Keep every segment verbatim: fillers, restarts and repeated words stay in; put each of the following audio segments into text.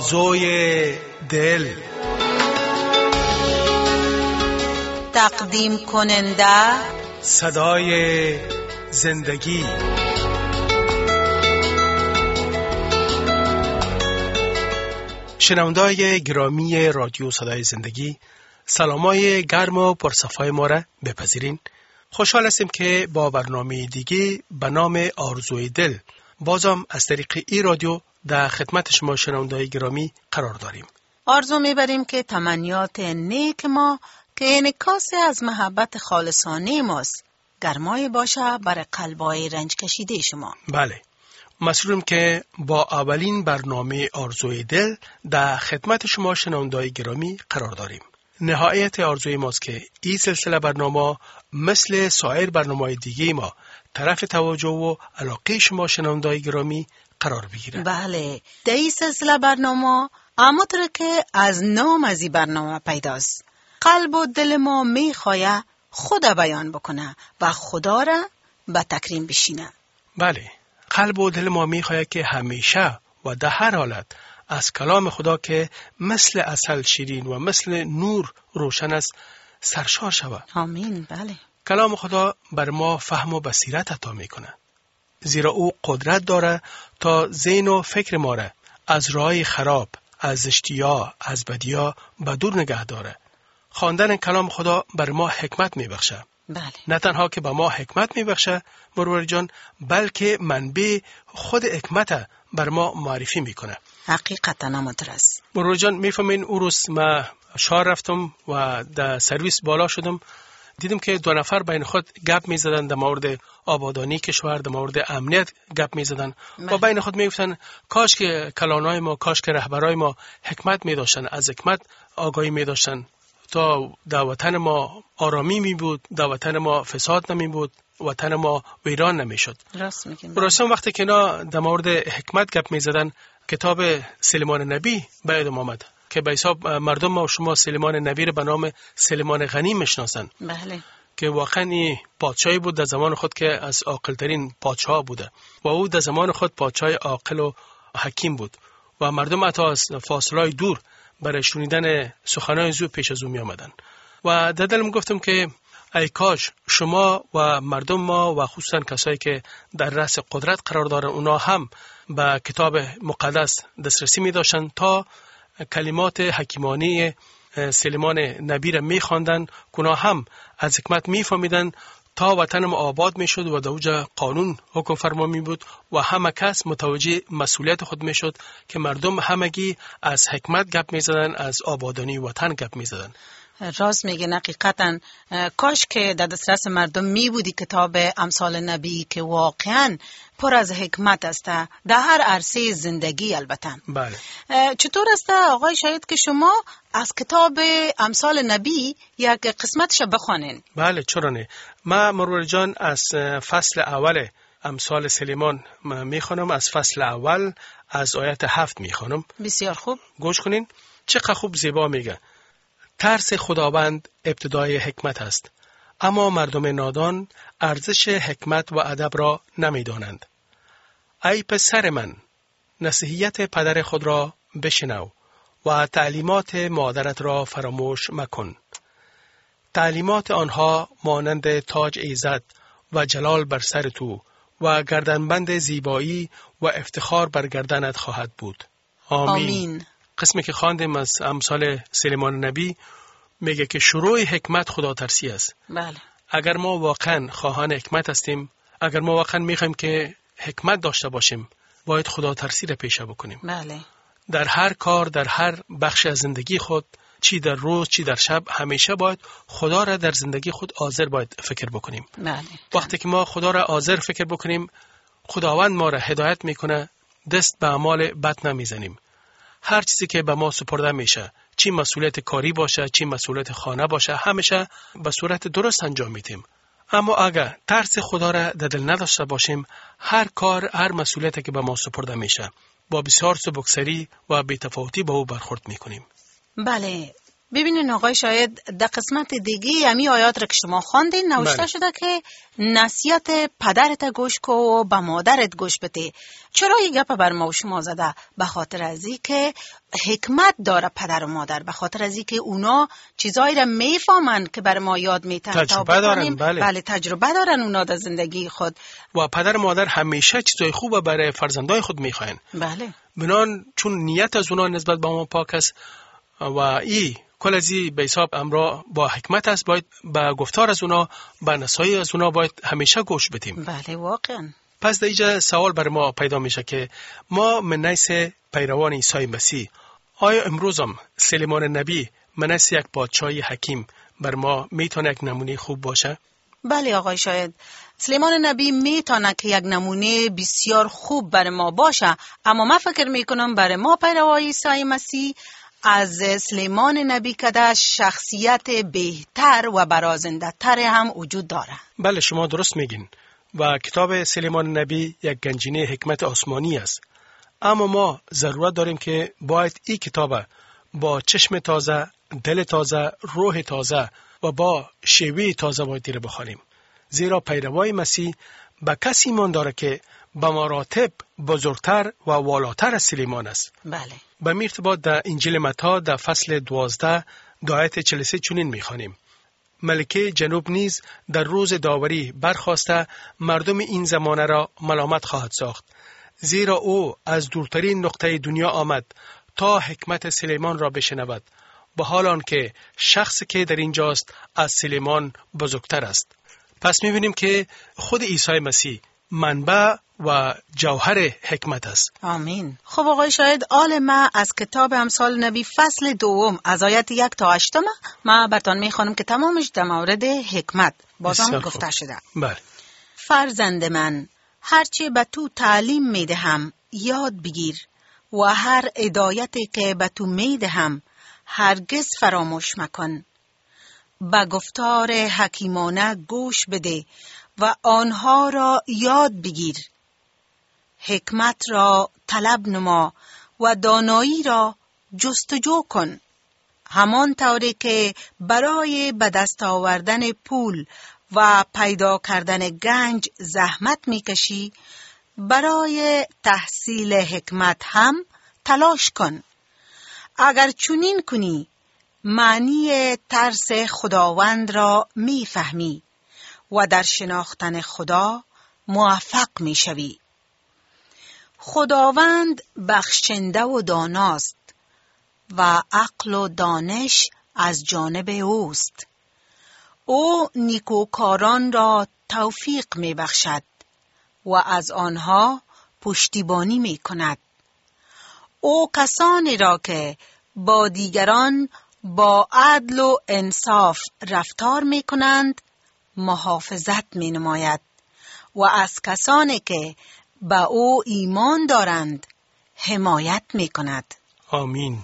آرزوی دل. تقدیم کننده صدای زندگی. شنونده‌های گرامی رادیو صدای زندگی، سلامای گرم و پرصفای ما را بپذیرین. خوشحال هستیم که با برنامه دیگه به نام آرزوی دل بازم از طریق ای رادیو در خدمت شما شنونده‌های گرامی قرار داریم. آرزو میبریم که تمنیات نیک ما که انعکاس از محبت خالصانه ماست گرمای باشه بر قلبای رنج کشیده شما. بله، مسئولیم که با اولین برنامه آرزوی دل در خدمت شما شنونده‌های گرامی قرار داریم. نهایت آرزوی ماست که این سلسله برنامه مثل سایر برنامه‌های دیگه ما طرف توجه و علاقه شما شنونده‌های گرامی قرار بگیره. بله، در این سلسله برنامه همونطور که از نام از این برنامه پیداست، قلب و دل ما میخواه خدا بیان بکنه و خدا را به تکریم بشینه. بله، قلب و دل ما میخواه که همیشه و در هر حالت از کلام خدا که مثل عسل شیرین و مثل نور روشن است سرشار شود. آمین. بله، کلام خدا بر ما فهم و بصیرت عطا میکنه، زیرا او قدرت داره تا ذهن و فکر ما را از راه خراب، از زشتی‌ها، از بدی‌ها به دور نگه داره. خواندن کلام خدا بر ما حکمت میبخشه. بله. نه تنها که به ما حکمت میبخشه مرور جان، بلکه منبع خود حکمت بر ما معرفی میکنه. حقیقتا همونطور است. مرور جان، میفهمین اون روز ما شهر رفتم و در سرویس بالا شدم، دیدم که دو نفر بین خود گپ میزدن در مورد آبادانی کشور، در مورد امنیت گپ میزدن و بین خود میگفتن کاش که کلانای ما، کاش که رهبرای ما حکمت میداشتن، از حکمت آگاهی میداشتن تا در وطن ما آرامی می بود، در وطن ما فساد نمی بود، وطن ما ویران نمی شد. راست میگین. براسم وقتی که اینا در مورد حکمت گپ می زدن، کتاب سلیمان نبی باید آمد که به حساب مردم ما و شما سلیمان نبی رو به نام سلیمان غنی میشناسن. بله. که واقعا این پادشاهی بود در زمان خود که از عاقل‌ترین پادشاه بوده و او در زمان خود پادشاه عاقل و حکیم بود و مردم حتی از فاصله دور برای شنیدن سخنان او پیش از او می آمدن. و در دلم گفتم که ای کاش شما و مردم ما و خصوصا کسایی که در رأس قدرت قرار دارن اونا هم به کتاب مقدس دسترسی می داشتن تا کلمات حکیمانه سلیمان نبی را می خواندن، اونا هم از حکمت می فهمیدن تا وطن ما آباد می شد و در اوجا قانون حکم فرما می بود و همه کس متوجه مسئولیت خود می شد که مردم همگی از حکمت گپ می زدن، از آبادانی وطن گپ می زدن. راست میگه. حقیقتا کاش که در دسترس مردم می بودی کتاب امثال نبی که واقعا پر از حکمت است در هر عرصه زندگی. البته بله. چطور است آقای شاید که شما از کتاب امثال نبی یک قسمتش بخوانین؟ بله، چرا نه. ما مرور جان از فصل اول امثال سلیمان میخوانم، از فصل اول از آیت هفت میخوانم. بسیار خوب، گوش کنین. چقدر خوب زیبا میگه: ترس خداوند ابتدای حکمت است، اما مردم نادان ارزش حکمت و ادب را نمیدانند. ای پسر من، نصیحت پدر خود را بشنو و تعلیمات مادرت را فراموش مکن. تعلیمات آنها مانند تاج عزت و جلال بر سر تو و گردنبند زیبایی و افتخار بر گردنت خواهد بود. آمین, آمین. قسمی که خواندیم از امثال سلیمان نبی میگه که شروع حکمت خدا ترسی است. بله. اگر ما واقعا خواهان حکمت هستیم، اگر ما واقعا میخوایم که حکمت داشته باشیم، باید خدا ترسی را پیشه بکنیم. بله. در هر کار، در هر بخش از زندگی خود، چی در روز چی در شب، همیشه باید خدا را در زندگی خود حاضر باید فکر بکنیم. بله. وقتی که ما خدا را حاضر فکر بکنیم، خداوند ما را هدایت میکنه، دست به اعمال بد نمیزنیم. هر چیزی که به ما سپرده میشه، چی مسئولیت کاری باشه، چی مسئولیت خانه باشه، همیشه به صورت درست انجام میدیم. اما اگر ترس خدا را در دل نداشته باشیم، هر کار، هر مسئولیتی که به ما سپرده میشه با بسیار سبکسری و بی‌تفاوتی با او برخورد میکنیم. بله، ببینین آقای شاید در قسمت دیگه همی آیات را که شما خواندین نوشته بله. شده که نصیحت پدرت گوش کو و به مادرت گوش بده. چرا این گپ بر ما و شما زده؟ به خاطر ازی که حکمت داره پدر و مادر، به خاطر ازی که اونا چیزایی را میفهمن که بر ما یاد میتن، تجربه دارن. بله. بله تجربه دارن اونا در زندگی خود. و پدر و مادر همیشه چیزای خوب برای فرزندای خود میخواین. بله. بنان چون نیت از اونا نسبت به ما پاک است و ای کل ازی به حساب امرا با حکمت است، باید با گفتار از اونا، با نصایح از اونا باید همیشه گوش بدیم. بله واقعا. پس در اینجا سوال بر ما پیدا میشه که ما من نیس پیروان عیسی مسیح، آیا امروزم سلیمان نبی من نیس یک پادشاه حکیم بر ما میتونه یک نمونه خوب باشه؟ بله آقای شاید سلیمان نبی میتونه که یک نمونه بسیار خوب بر ما باشه، اما من فکر میکنم بر ما پیروان عیسی مسیح از سلیمان نبی کده شخصیت بهتر و برازنده تر هم وجود داره. بله شما درست میگین و کتاب سلیمان نبی یک گنجینه حکمت آسمانی است، اما ما ضرورت داریم که باید این کتاب با چشم تازه، دل تازه، روح تازه و با شیوه تازه باید دیره بخوانیم، زیرا پیروای مسیح به کسی ایمان داره که به مراتب بزرگتر و والاتر از سلیمان است. بله. به مرتبط در انجیل متی در فصل دوازده آیت چهل و سه چنین می‌خوانیم: ملکه جنوب نیز در روز داوری برخاسته مردم این زمانه را ملامت خواهد ساخت، زیرا او از دورترین نقطه دنیا آمد تا حکمت سلیمان را بشنود، به حال آنکه شخصی که در اینجاست از سلیمان بزرگتر است. پس می‌بینیم که خود عیسی مسیح منبع و جوهر حکمت است. آمین. خب آقای شاید آل ما از کتاب امثال نبی فصل دوم از آیت یک تا هشتم ما براتون میخوانم که تمامش در مورد حکمت بازم گفته شده. بله. فرزند من، هرچی به تو تعلیم میدهم یاد بگیر و هر هدایتی که به تو میدهم هرگز فراموش مکن. به گفتار حکیمانه گوش بده و آنها را یاد بگیر. حکمت را طلب نما و دانایی را جستجو کن، همان طوری که برای به دست آوردن پول و پیدا کردن گنج زحمت میکشی، برای تحصیل حکمت هم تلاش کن. اگر چنین کنی معنی ترس خداوند را میفهمی و در شناختن خدا موفق میشوی. خداوند بخشنده و داناست و عقل و دانش از جانب اوست. او نیکوکاران را توفیق می بخشد و از آنها پشتیبانی می کند. او کسانی را که با دیگران با عدل و انصاف رفتار می کنند محافظت می نماید و از کسانی که به او ایمان دارند حمایت می کند. آمین.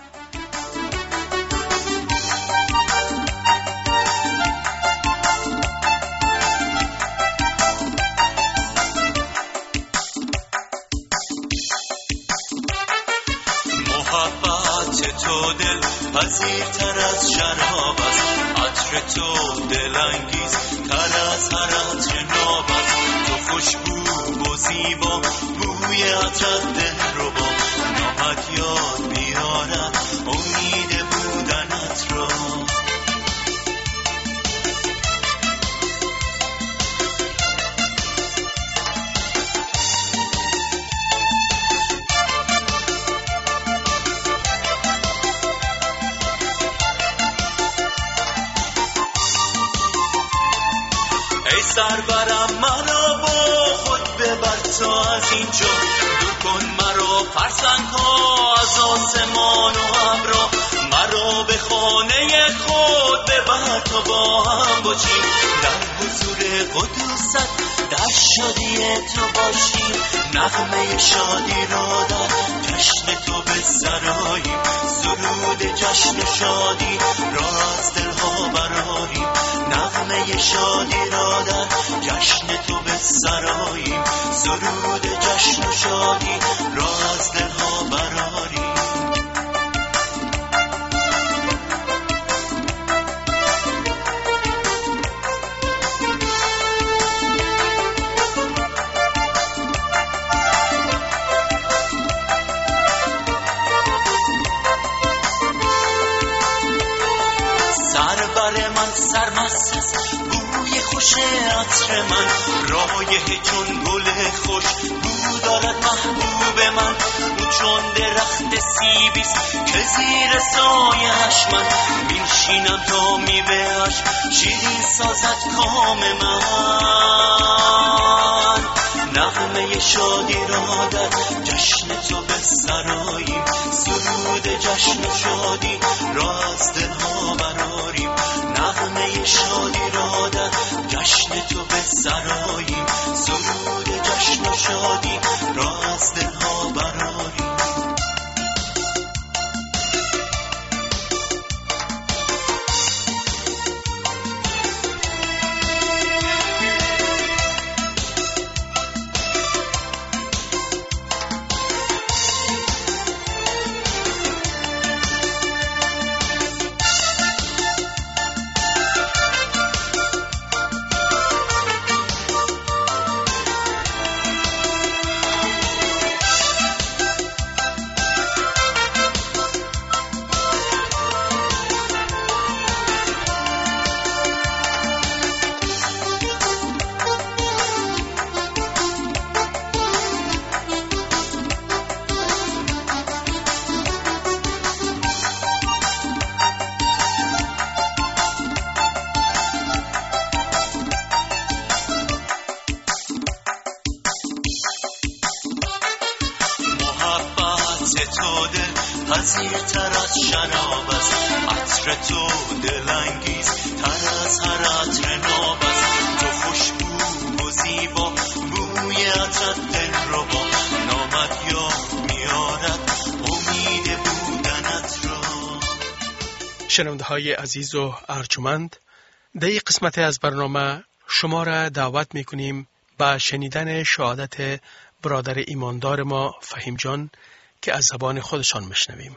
محبت تو دل پذیرتر از شراب است، عطر تو دلانگیز تر از هر عطر ناب است. تو خوشبو و زیبا، بوی عطرت دل رو با نامت یاد بیارد امید بودنت را. سربرم مرا با خود ببر تا از اینجا، دور کن مرا فرسنگ‌ها از آسمان و ابرا، مرا به خانه خود ببر تا با هم باشیم در حضور قدوست، در شادی تو باشیم، نغمه شادی را در جشن تو بسراییم، سرود جشن شادی را از دلها براریم، نغمه شادی را در جشن تو بسراییم، سرود جشن و شادی را از دلها براریم. متلسس، بوی خوش عطر من، رایح چون گل خوش بو دارد محبوب من. او چون درخت سیبیست که زیر سایش من میشینم تا میوه‌اش شیرین سازد کام من. نغمه شادی را در جشن تو به سراییم، سرود جشن و شادی را از دلها براریم. نغمه شادی را در جشن تو به سراییم، سرود جشن و شادی را از دلها براریم. پذیرتر از شراب است، عطر تو دلانگیز تر از هر عطر ناب است. تو خوشبو و زیبا، بوی عطرت دلربا، نامت یاد میارد امید بودنت را. شنونده های عزیز و ارجمند، در این قسمت از برنامه شما را دعوت میکنیم به شنیدن شهادت برادر ایماندار ما فهیم جان که از زبان خودشان میشنویم.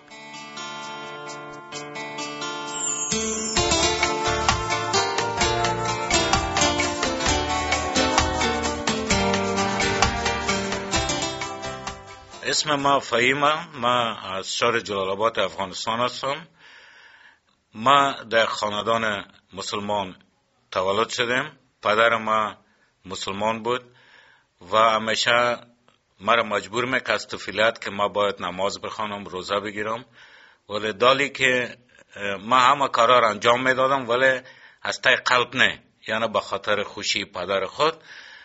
اسم ما فهیمه، ما از شهر جلال آباد افغانستان هستم. ما در خاندان مسلمان تولد شدیم. پدر ما مسلمان بود و همیشه مرا مجبور میکرد از طفولیت که ما باید نماز بخوانم، روزه بگیرم. ولی دالی که ما همه کارا را انجام میدادم ولی از ته قلب نه، یعنی به خاطر خوشی پدر خود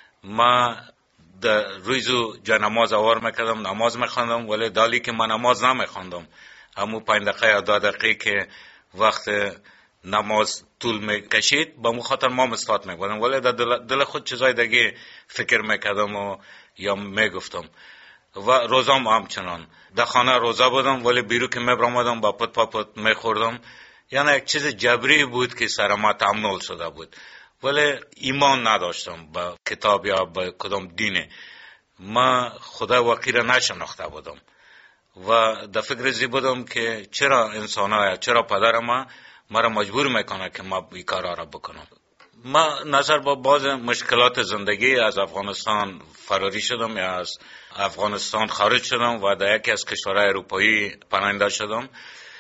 ما در روزو جا نماز آور میکردم، نماز میخواندم. ولی دالی که من نماز نمیخواندم، همون پنج دقیقه یا دو دقیقه که وقت نماز طول میکشید با مو خاطر ما مستات میکردم، ولی در دل, دل خود چیزای دیگه فکر میکردم و یا میگفتم. و روزام همچنان در خانه روزه بودم ولی بیرو که میبرامدم با پت پا پت میخوردم. یعنی یک چیز جبری بود که سر ما تحمل شده بود، ولی ایمان نداشتم به کتاب یا به کدام دین. ما خدا واقعی را نشناخته بودم و در فکر زی بودم که چرا انسان ها، چرا پدر ما مرا مجبور میکنه که ما این کارا را بکنم. ما نظر با بعض مشکلات زندگی از افغانستان فراری شدم یا از افغانستان خارج شدم و در یکی از کشورهای اروپایی پناهنده شدم.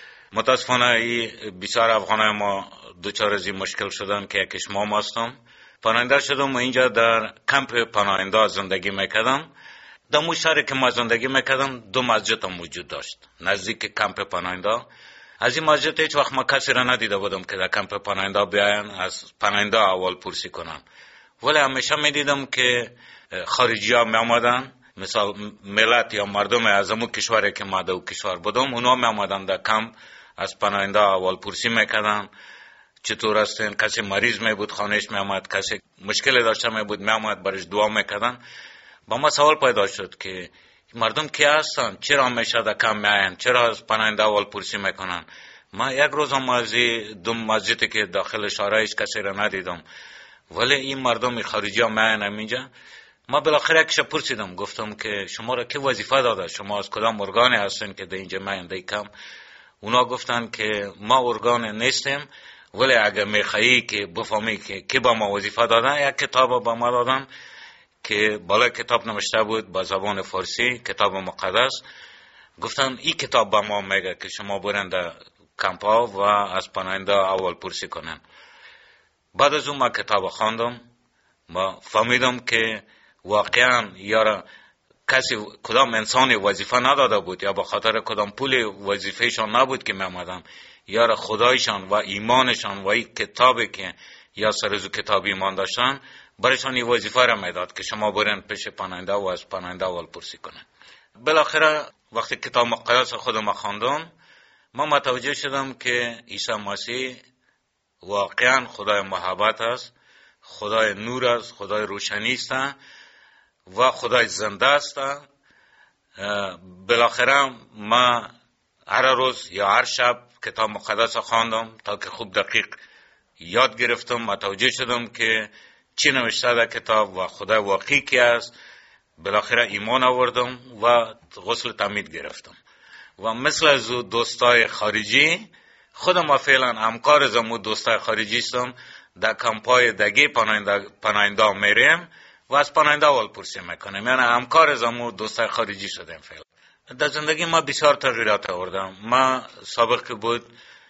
متاسفانه بسیار افغانای ما دوچار از این مشکل شدن که یکیش ما هستم. پناهنده شدم و اینجا در کمپ پناهنده زندگی میکردم. در مو شهری که ما زندگی میکردم دو مسجد هم وجود داشت نزدیک کمپ پناهنده. از این مسجد هیچ وقت ما کسی را ندیده بودم که در کمپ پناهنده بیاین از پناهنده اول پرسی کنن، ولی همیشه میدیدم که خارجی ها می آمدن، مثلا ملت یا مردم از همون کشوری که ما در اون کشور بودم، اونا می آمدن در کمپ از پناهنده اول پرسی میکردن چطور هستین. کسی مریض می بود خانهش می آمد، کسی مشکل داشته می بود می آمد برش دعا میکردن. با ما سوال پیدا شد که مردم کی هستن، چرا همیشه در کم میاین، چرا از پناهنده اول پرسی میکنن. ما یک روز هم از دو مسجدی که داخل شهر هیچ کسی را ندیدم، ولی این مردم خارجی ها میاین اینجا. ما بالاخره یکش پرسیدم، گفتم که شما را کی وظیفه داده، شما از کدام ارگانی هستین که در اینجا میاین در کم؟ اونا گفتن که ما ارگان نیستیم، ولی اگر میخوایی که بفهمی که کی با ما وظیفه دادن، یک کتاب با ما دادن که بالا کتاب نوشته بود با زبان فارسی، کتاب مقدس. گفتن این کتاب با ما میگه که شما برین در کمپ ها و از پناهنده اول پرسی کنن. بعد از اون ما کتاب خواندم، ما فهمیدم که واقعا یا کسی کدام انسانی وظیفه نداده بود یا به خاطر کدام پول وظیفهشان نبود که میامدن، یا خدایشان و ایمانشان و این کتابی که یا سرزو کتاب ایمان داشتن برایشان این وظیفه را میداد که شما برین پیش پناهنده و از پناهنده اول پرسی کنن. بالاخره وقتی کتاب مقدس خودم خواندم، ما متوجه شدم که عیسی مسیح واقعا خدای محبت است، خدای نور است، خدای روشنی است و خدای زنده است. بالاخره ما هر روز یا هر شب کتاب مقدس خواندم تا که خوب دقیق یاد گرفتم، متوجه شدم که چی نوشته در کتاب و خدای واقعی کی است. بالاخره ایمان آوردم و غسل تعمید گرفتم و مثل از دوستای خارجی خودم فعلا همکار زمو دوستای خارجی استم. در کمپای دگی پناهنده پناهنده میریم و از پناهنده اول پرسی میکنیم، یعنی همکار زمو دوستای خارجی شدیم. فعلا در زندگی ما بسیار تغییرات آوردم. ما سابق که بود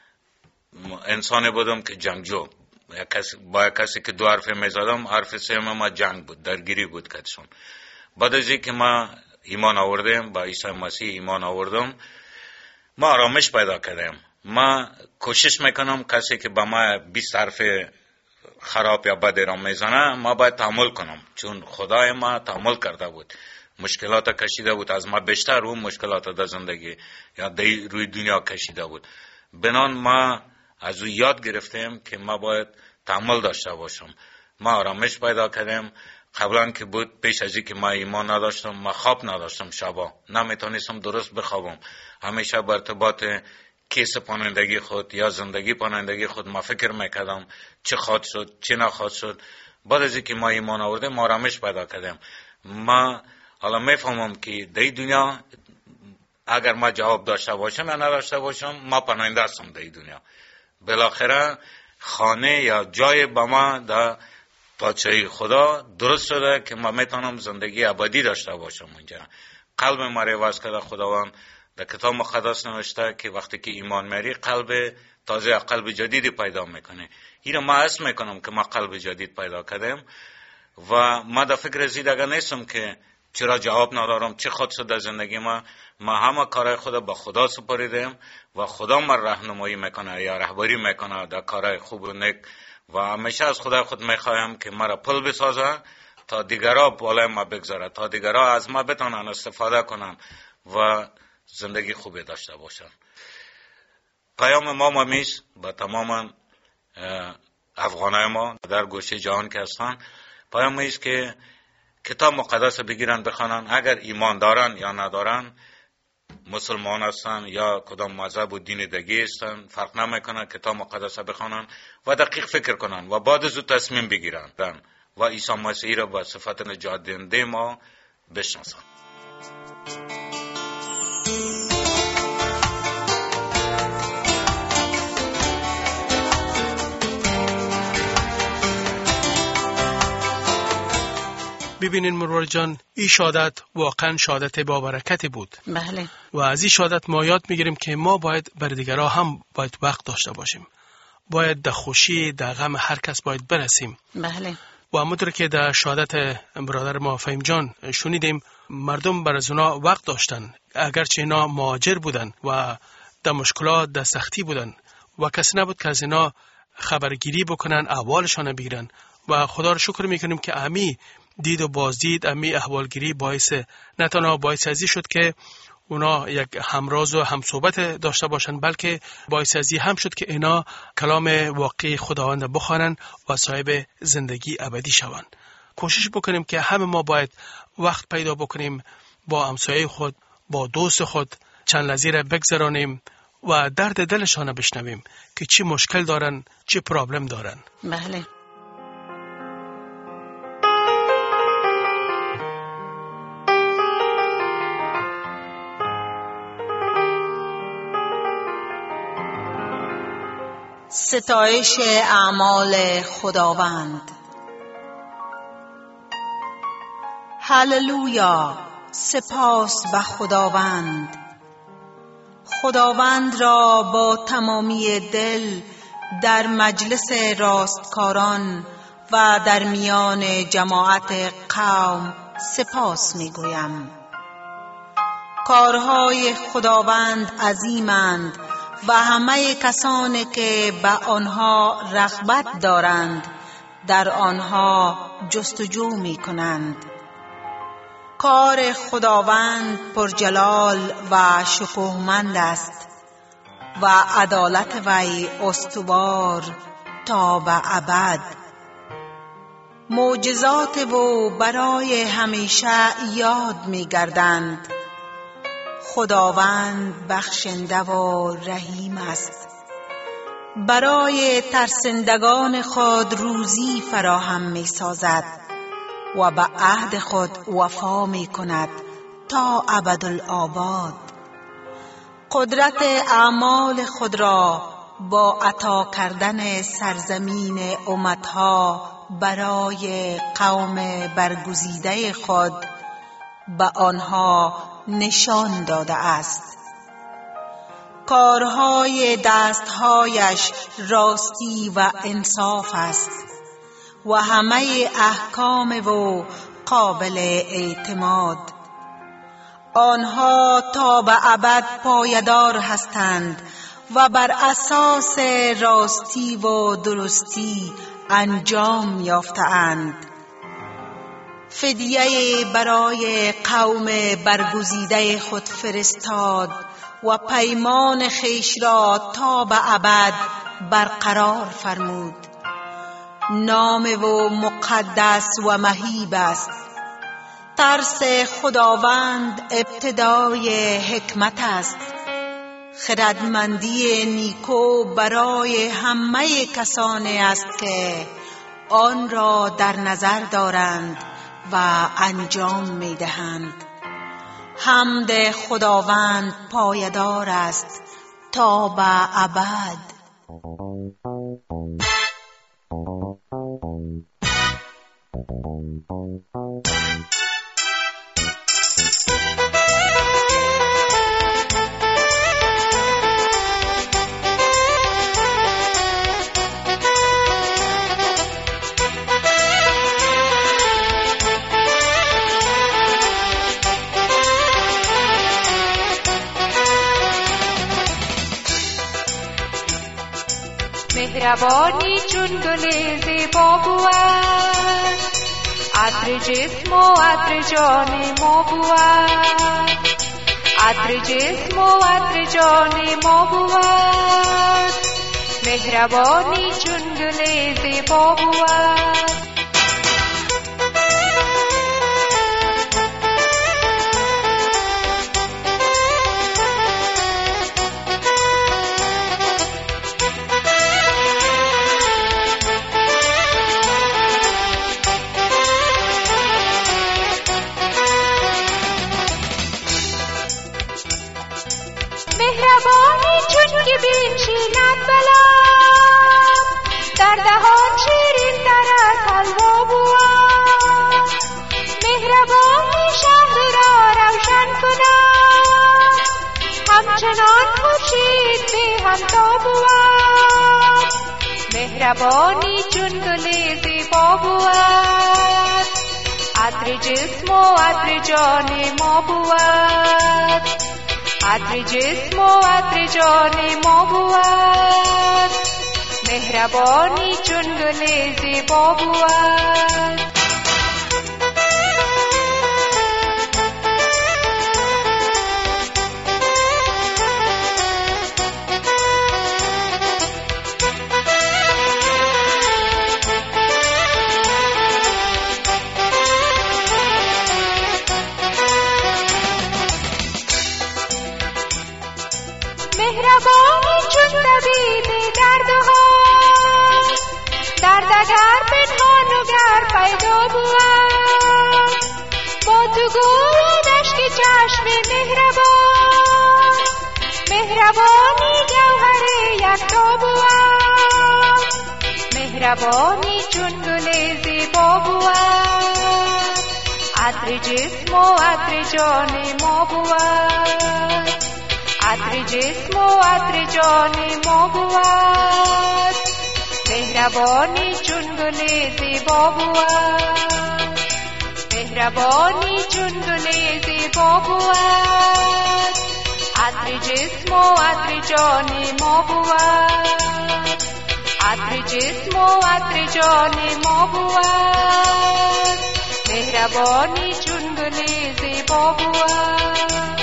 انسانی بودم که جنگجو، با کسی که دو حرف میزدم حرف سوم ما جنگ بود، درگیری بود کتشون. بعد از اینکه ما ایمان آوردیم، با عیسی مسیح ایمان آوردم، ما آرامش پیدا کردیم. ما کوشش میکنم کسی که با ما بیست حرف خراب یا بد را میزنه ما باید تحمل کنم، چون خدای ما تحمل کرده بود، مشکلات کشیده بود، از ما بیشتر اون مشکلات در زندگی یا در روی دنیا کشیده بود. بنان ما از او یاد گرفتیم که ما باید تحمل داشته باشم. ما آرامش پیدا کردیم. قبلا که بود پیش از اینکه ما ایمان نداشتم، ما خواب نداشتم، شبا نمیتونستم درست بخوابم. همیشه بر ارتباط کیس پناهندگی خود یا زندگی پناهندگی خود ما فکر میکردم چه خواهد شد چه نخواهد شد. بعد از اینکه ما ایمان آوردیم ما آرامش پیدا کردیم. ما حالا میفهمم که در دنیا اگر ما جواب داشته باشم یا نداشته باشم ما پناهنده هستم در دنیا. بالاخره خانه یا جای با ما در پادشاهی خدا درست شده که ما میتونم زندگی ابدی داشته باشم اونجا. قلب ما رو عوض کرده خداوند. در کتاب مقدس نوشته که وقتی که ایمان میاری قلب تازه، قلب جدیدی پیدا میکنه. این ما حس میکنم که ما قلب جدید پیدا کردیم و ما در فکر زیدگه نیستم که چرا جواب ندارم چه خود شد در زندگی ما. ما همه کارهای خدا با خدا سپاریدیم و خدا ما راهنمایی میکنه یا رهبری میکنه در کارهای خوب و نیک و همیشه از خدا خود میخوایم که مرا پل بسازه تا دیگرها بالای ما بگذاره، تا دیگرها از ما بتونن استفاده کنن و زندگی خوبی داشته باشن. پیام ما ممیز با تمام افغانای ما در گوشه جهان که هستن، پیام ایست که کتاب مقدس بگیرن بخوانن. اگر ایمان دارن یا ندارن، مسلمان هستن یا کدام مذهب و دین دیگه هستن، فرق نمیکنه، کتاب مقدس بخوانن و دقیق فکر کنن و بعد از او تصمیم بگیرن و عیسی مسیح را به صفت نجات دهنده ما بشناسن. ببینین مرور جان، این شهادت واقعا شهادت با برکت بود. بله. و از این شهادت ما یاد میگیریم که ما باید بر دیگرها هم باید وقت داشته باشیم. باید در خوشی در غم هر کس باید برسیم. بله. و همونطور که در شهادت برادر ما فهیم جان شنیدیم، مردم بر از اونا وقت داشتن، اگرچه اینا مهاجر بودن و در مشکلات در سختی بودن و کسی نبود که از اینا خبرگیری بکنن، احوالشان بگیرن. و خدا رو شکر میکنیم که امی دید و بازدید، امی احوالگیری باعث نه تنها باعث ازی شد که اونا یک همراز و همصحبت داشته باشن، بلکه باعث ازی هم شد که اینا کلام واقعی خداوند بخوانن و صاحب زندگی ابدی شوند. کوشش بکنیم که همه ما باید وقت پیدا بکنیم با همسایه خود، با دوست خود چند لحظه را بگذرانیم و درد دلشان بشنویم که چی مشکل دارن، چی پرابلم دارن. بله. ستایش اعمال خداوند. هللویا، سپاس به خداوند. خداوند را با تمامی دل در مجلس راستکاران و در میان جماعت قوم سپاس میگویم. کارهای خداوند عظیمند و همه کسانی که به آنها رغبت دارند در آنها جستجو می کنند. کار خداوند پرجلال و شکوهمند است و عدالت وی استوار تا به ابد. معجزات او برای همیشه یاد می گردند. خداوند بخشنده و رحیم است. برای ترسندگان خود روزی فراهم می سازد و به عهد خود وفا می کند تا ابدالآباد. قدرت اعمال خود را با عطا کردن سرزمین امتها برای قوم برگزیده خود به آنها نشان داده است. کارهای دستهایش راستی و انصاف است و همه احکام او قابل اعتماد. آنها تا به ابد پایدار هستند و بر اساس راستی و درستی انجام یافته‌اند. فدیه برای قوم برگزیده خود فرستاد و پیمان خیش را تا به ابد برقرار فرمود. نام او مقدس و مهیب است. ترس خداوند ابتدای حکمت است. خردمندی نیکو برای همه کسانی است که آن را در نظر دارند و انجام می دهند. حمد خداوند پایدار است تا به ابد. مهربانی چون گل زیبا بود، عطر جسم و عطر جان ما بود. عطر جسم و عطر جان ما بود، مهربانی چون گل زیبا بود. مهربانی چون که بنشیند بلند، در دهان شیرین تر از حلوا بود. مهربانی شهر را روشن کند، همچنان خورشید به همتا بود. مهربانی چون گل زیبا بود، عطر جسم و عطر جان ما بود. عطر جسم و عطر جان ما بود، مهربانی چون گل زیبا بود. مهربانی چون طبیب دردها، درد اگر پنهان و گر پیدا بود. با تو گویدش که چشم مهربان، مهربانی جوهر یکتا بود. مهربانی چون گل زیبا بود، عطر جسم و عطر جان ما بود. عطر جسم و عطر جان ما بود، مهربانی چون گل زیبا بود، مهربانی چون گل زیبا بود، عطر جسم و عطر جان ما بود، عطر جسم و عطر جان ما بود، مهربانی چون گل زیبا بود.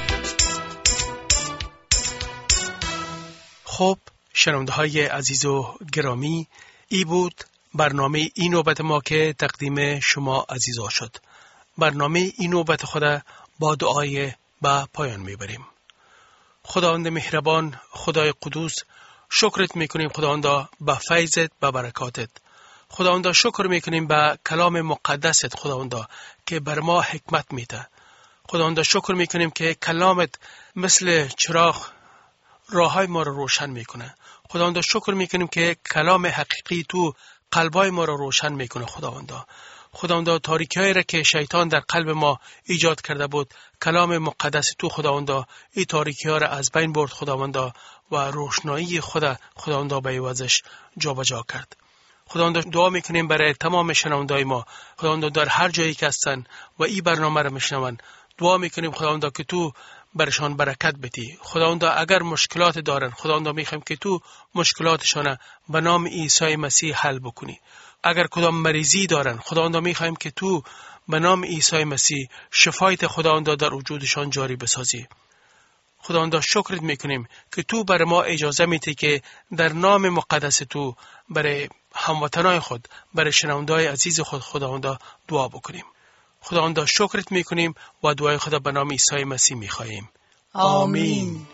خب شنونده های عزیز و گرامی، ای بود برنامه این نوبت ما که تقدیم شما عزیزا شد. برنامه این نوبت خود با دعای به پایان میبریم. خداوند مهربان، خدای قدوس، شکرت میکنیم خداوندا به فیضت، به برکاتت. خداوندا شکر میکنیم به کلام مقدست خداوندا که بر ما حکمت میده. خداوندا شکر میکنیم که کلامت مثل چراغ راههای ما رو روشن میکنه. خداوندا شکر میکنیم که کلام حقیقی تو قلبای ما رو روشن میکنه. خداوندا خداوندا تاریکی‌هایی را که شیطان در قلب ما ایجاد کرده بود، کلام مقدس تو خداوندا این تاریکی‌ها را از بین برد خداوندا و روشنایی خدا خداوندا به عوضش جابجا کرد. خداوندا دعا میکنیم برای تمام شنوندای ما، خداوندا در هر جایی که هستن و این برنامه را میشنون، دعا میکنیم خداوندا که تو برشان برکت بدی. خداوندا اگر مشکلات دارن، خداوندا میخوایم که تو مشکلاتشان به نام عیسی مسیح حل بکنی. اگر کدام مریضی دارن، خداوندا میخوایم که تو به نام عیسی مسیح شفایت خداوندا در وجودشان جاری بسازی. خداوندا شکرت میکنیم که تو بر ما اجازه میدی که در نام مقدس تو برای هموطنای خود، برای شنوندای عزیز خود خداوندا دعا بکنیم. خداوندا شکرت میکنیم و دعای خدا به نام عیسی مسیح میخواهیم. آمین.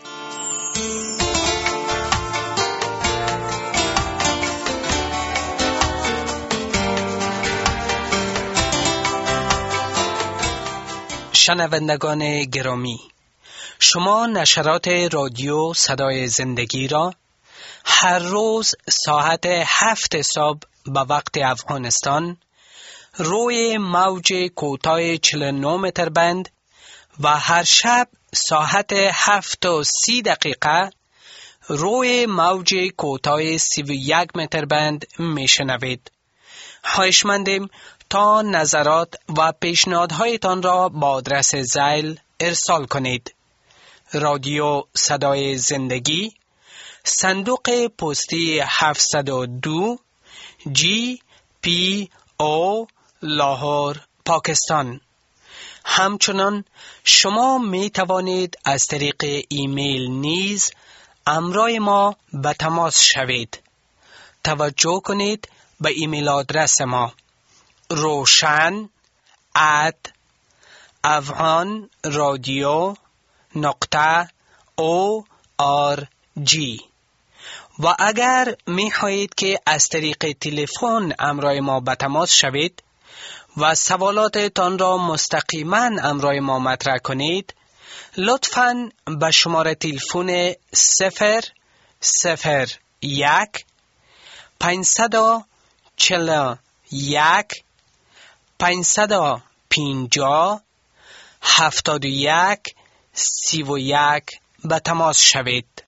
شنوندگان گرامی، شما نشرات رادیو صدای زندگی را هر روز ساعت هفت صبح به وقت افغانستان روی موج کوتاه چهل و نه متر بند و هر شب ساعت هفت و سی دقیقه روی موج کوتاه سی و یک متر بند میشنوید. خواهشمندیم تا نظرات و پیشنهادهایتان را با آدرس زیل ارسال کنید. رادیو صدای زندگی، صندوق پستی هفتصد و دو، جی پی او، لاهور، پاکستان. همچنان شما می توانید از طریق ایمیل نیز همراه ما به تماس شوید. توجه کنید به ایمیل آدرس ما روشن ات افغان رادیو نقطه او آر جی. و اگر می خواهید که از طریق تلفن همراه ما به تماس شوید و سوالاتتان را مستقیما همراه ما مطرح کنید، لطفاً به شماره تلفن صفر صفر یک پنجصد و چهل و یک پنجصد و پنجاه هفتاد و یک سی و یک به تماس شوید.